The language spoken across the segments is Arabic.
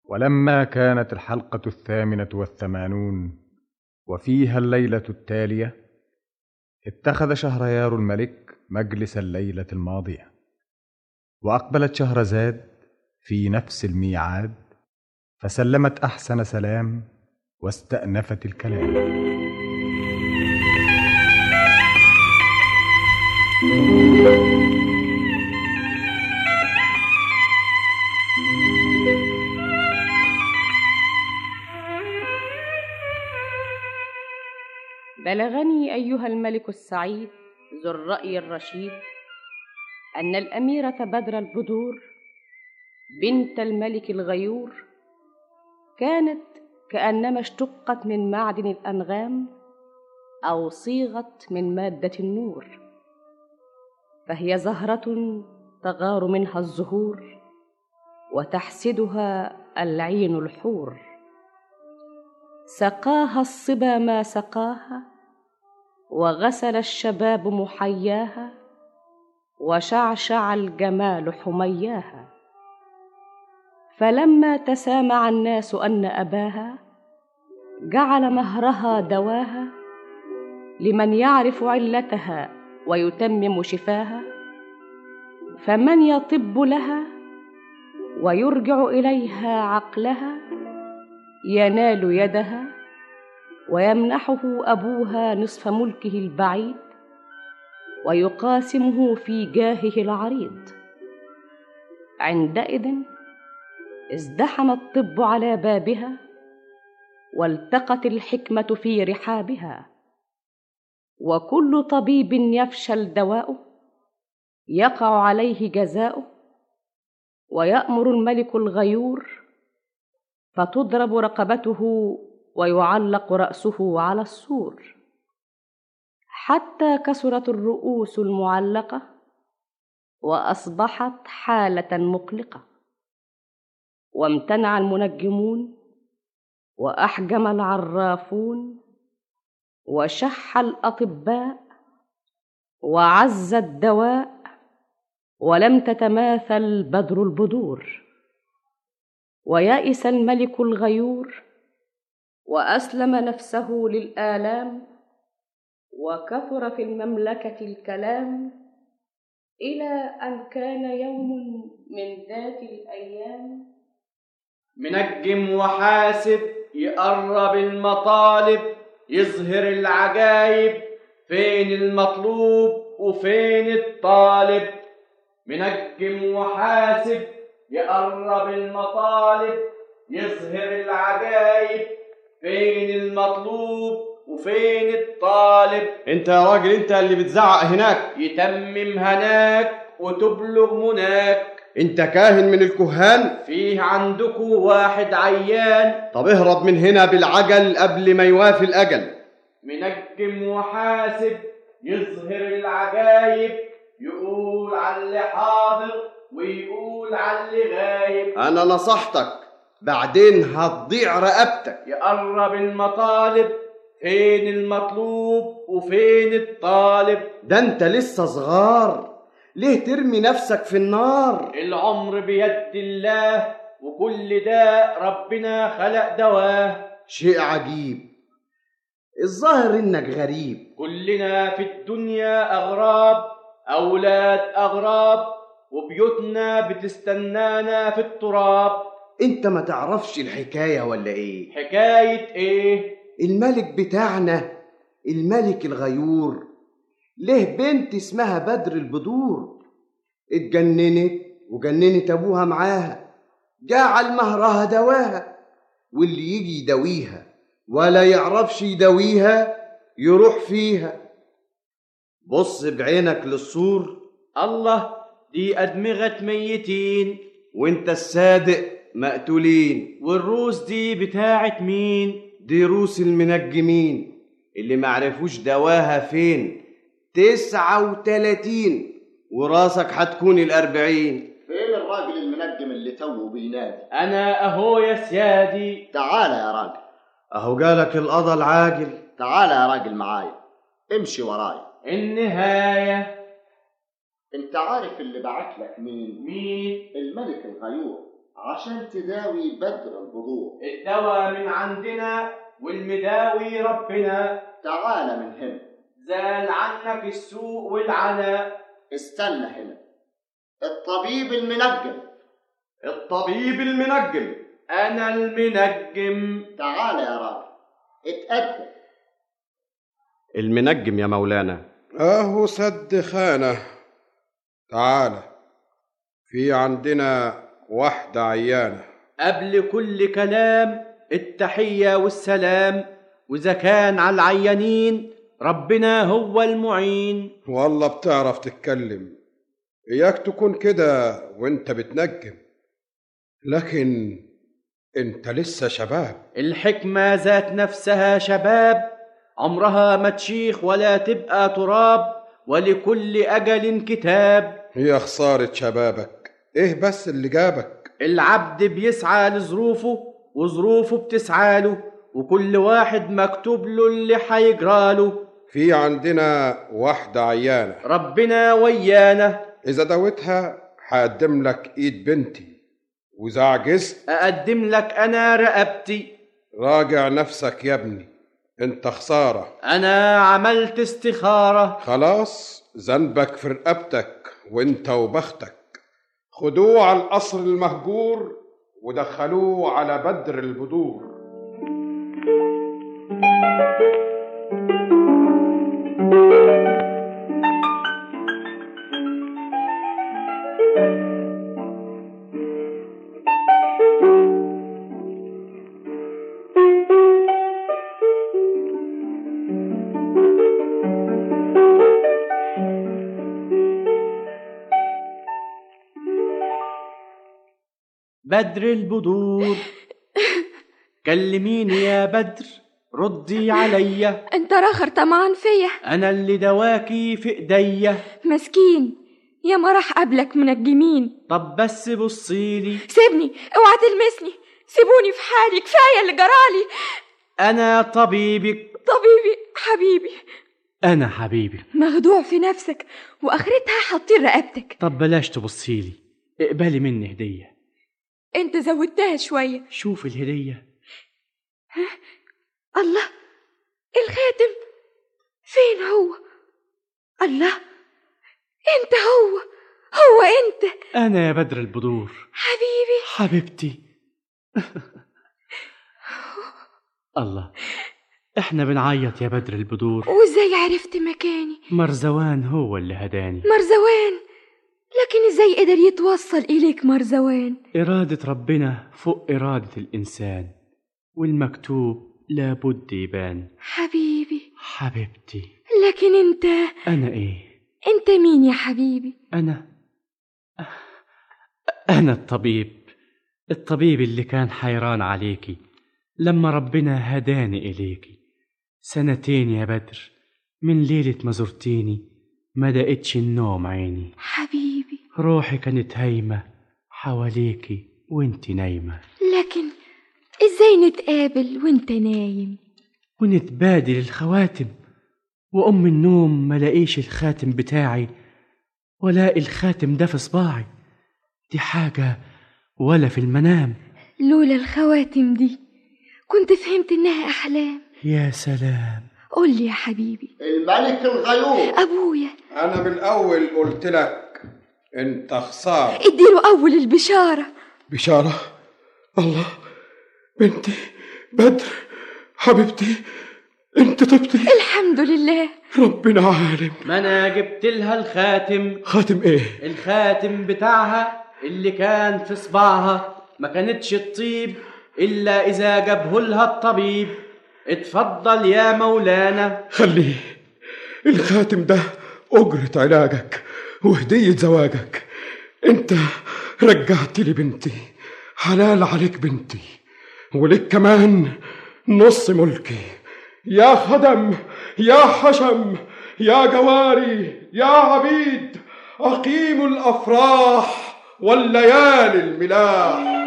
ولما كانت الحلقة 88 وفيها الليلة التالية، اتخذ شهريار الملك مجلس الليلة الماضية، وأقبلت شهرزاد في نفس الميعاد، فسلمت أحسن سلام واستأنفت الكلام. بلغني أيها الملك السعيد ذو الرأي الرشيد أن الأميرة بدر البدور بنت الملك الغيور كانت كأنما اشتقت من معدن الأنغام أو صيغت من مادة النور، فهي زهرة تغار منها الزهور وتحسدها العين الحور. سقاها الصبا ما سقاها، وغسل الشباب محياها، وشعشع الجمال حمياها. فلما تسامع الناس أن أباها جعل مهرها دواها، لمن يعرف علتها ويتمم شفاها. فمن يطب لها ويرجع إليها عقلها ينال يدها، ويمنحه أبوها نصف ملكه البعيد، ويقاسمه في جاهه العريض. عندئذ ازدحم الطب على بابها، والتقت الحكمة في رحابها. وكل طبيب يفشل دواؤه يقع عليه جزاؤه، ويأمر الملك الغيور فتضرب رقبته ويعلق رأسه على السور، حتى كسرت الرؤوس المعلقة وأصبحت حالة مقلقة. وامتنع المنجمون، وأحجم العرافون، وشح الأطباء، وعز الدواء، ولم تتماثل بدر البدور. ويأس الملك الغيور وأسلم نفسه للآلام، وكثر في المملكة الكلام، إلى أن كان يوم من ذات الأيام. منجم وحاسب يقرب المطالب، يظهر العجايب، فين المطلوب وفين الطالب. منجم وحاسب يقرب المطالب، يظهر العجايب، فين المطلوب وفين الطالب. انت يا راجل انت اللي بتزعق هناك. يتمم هناك وتبلغ مناك. انت كاهن من الكهان؟ فيه عندكوا واحد عيان. طب اهرب من هنا بالعجل قبل ما يوافي الأجل. منجم وحاسب يظهر العجايب، يقول على اللي حاضر ويقول على اللي غايب. انا نصحتك، بعدين هتضيع رقبتك. يقرب المطالب، فين المطلوب وفين الطالب. ده انت لسه صغار، ليه ترمي نفسك في النار؟ العمر بيد الله، وكل ده ربنا خلق دواه. شيء عجيب، الظاهر انك غريب. كلنا في الدنيا أغراب، أولاد أغراب، وبيوتنا بتستنانا في التراب. انت ما تعرفش الحكاية ولا ايه؟ حكاية ايه؟ الملك بتاعنا الملك الغيور له بنت اسمها بدر البدور، اتجننت وجننت ابوها معاها، جعل مهرها دواها، واللي يجي يداويها ولا يعرفش يداويها يروح فيها. بص بعينك للسور. الله، دي أدمغة ميتين، وانت الصادق مقتولين. والروس دي بتاعت مين؟ دي روس المنجمين اللي معرفوش دواها فين. 39 وراسك هتكون 40. فين الراجل المنجم اللي توه بينادي؟ أنا أهو يا سيادي. تعال يا راجل. أهو جالك القضا العاجل. تعال يا راجل معايا، امشي ورايا. النهاية. انت عارف اللي بعت لك مين؟ مين؟ الملك الغيور. عشان تداوي بدر البذور. الدواء من عندنا والمداوي ربنا. تعال من هنا. زال عنك السوء والعنا. استنى هنا. الطبيب المنجم. الطبيب المنجم. أنا المنجم. تعال يا راجل اتقدم. المنجم يا مولانا. اهو سد خانة. تعالى، في عندنا واحدة عيانة. قبل كل كلام التحية والسلام، وإذا كان على العيانين ربنا هو المعين. والله بتعرف تتكلم، اياك تكون كده وانت بتنجم، لكن انت لسه شباب. الحكمة ذات نفسها شباب، عمرها ما تشيخ ولا تبقى تراب، ولكل أجل كتاب. يا خسارة شبابك، ايه بس اللي جابك؟ العبد بيسعى لظروفه وظروفه بتسعاله، وكل واحد مكتوب له اللي حيجراله. في عندنا واحدة عيانة، ربنا ويانا. إذا دوتها هقدم لك إيد بنتي، وإذا عجزت أقدم لك أنا رقبتي. راجع نفسك يا ابني، انت خسارة. أنا عملت استخارة. خلاص، ذنبك في رقبتك وانت وبختك. خدوه على القصر المهجور ودخلوه على بدر البدور. بدر البدور. كلميني يا بدر، ردي عليا. انت راخر طمعان فيا. انا اللي دواكي في ايديا. مسكين، يا ما راح قبلك منجمين. طب بس بصيلي. سيبني، اوعى تلمسني، سيبوني في حالي، كفايه اللي جرالي. انا طبيبك. طبيبي حبيبي. انا حبيبي. مخدوع في نفسك واخرتها حاطين رقبتك. طب بلاش تبصيلي، اقبلي مني هديه. انت زودتها شويه. شوف الهديه. الله، الخاتم فين هو؟ الله، انت هو انت. انا يا بدر البدور. حبيبي حبيبتي. الله، احنا بنعيط يا بدر البدور. وازاي عرفت مكاني؟ مرزوان هو اللي هداني. مرزوان؟ لكن ازاي قدر يتوصل اليك مرزوان؟ إرادة ربنا فوق إرادة الإنسان، والمكتوب لابد يبان. حبيبي حبيبتي. لكن انت. أنا إيه؟ انت مين يا حبيبي؟ أنا الطبيب اللي كان حيران عليكي لما ربنا هداني إليكي. 2 سنين يا بدر من ليلة ما زرتيني، ما دقتش النوم عيني. حبيبي روحي كانت هايمة حواليكي وانت نايمة. لكن ازاي نتقابل وانت نايم ونتبادل الخواتم، وأم النوم ملاقيش الخاتم بتاعي، ولاقي الخاتم ده في صباعي؟ دي حاجة ولا في المنام. لولا الخواتم دي كنت فهمت انها احلام. يا سلام. قول لي يا حبيبي. الملك الغيور. ابويا. انا بالاول قلت لك انت خسارة. اديله اول البشارة. بشارة؟ الله، بنتي بدر حبيبتي، انت طبتي. الحمد لله. ربنا عالم. ما انا جبت لها الخاتم. خاتم ايه؟ الخاتم بتاعها اللي كان في صباعها، ما كانتش تطيب الا اذا جابه لها الطبيب. اتفضل يا مولانا. خليه، الخاتم ده أجرة علاجك وهدية زواجك. انت رجعت لي بنتي، حلال عليك بنتي، ولك كمان نص ملكي. يا خدم، يا حشم، يا جواري، يا عبيد، أقيموا الأفراح والليالي الملاح.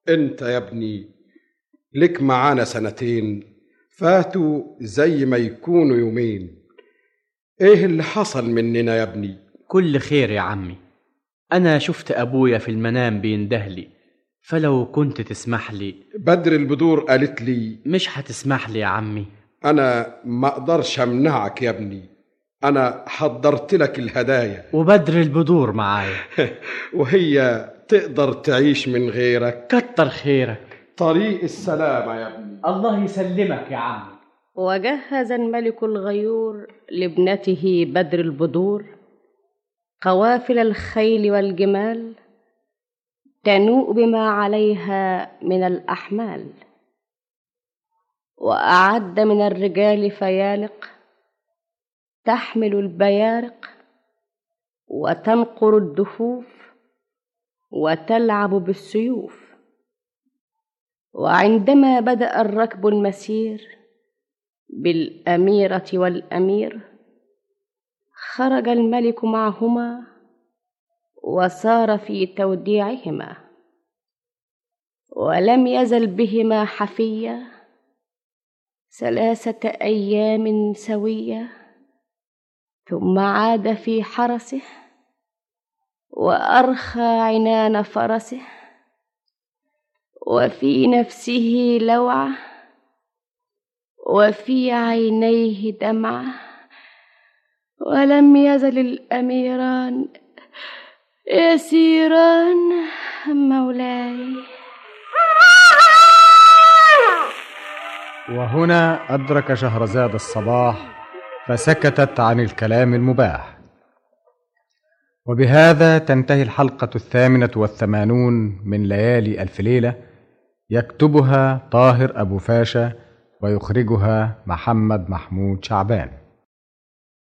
انت يا ابني لك معانا سنتين فاتوا زي ما يكونوا يومين. ايه اللي حصل مننا يا ابني؟ كل خير يا عمي. أنا شفت أبويا في المنام بيندهلي، فلو كنت تسمح لي. بدر البدور قالت لي. مش هتسمح لي يا عمي؟ أنا ما أقدرش أمنعك يا ابني، أنا حضرت لك الهدايا. وبدر البدور معايا. وهي تقدر تعيش من غيرك؟ كتر خيرك. طريق السلامة يا ابني. الله يسلمك يا عمي. وجهز الملك الغيور لابنته بدر البدور قوافل الخيل والجمال تنوء بما عليها من الأحمال، وأعد من الرجال فيالق تحمل البيارق وتنقر الدفوف وتلعب بالسيوف. وعندما بدأ الركب المسير بالأميرة والأمير خرج الملك معهما وسار في توديعهما، ولم يزل بهما حفية 3 أيام سوية، ثم عاد في حرسه وأرخى عنان فرسه، وفي نفسه لوعة وفي عينيه دمعة، ولم يزل الأميران يسيران مولاي. وهنا أدرك شهرزاد الصباح فسكتت عن الكلام المباح. وبهذا تنتهي الحلقة 88 من ليالي ألف ليلة، يكتبها طاهر أبو فاشا ويخرجها محمد محمود شعبان.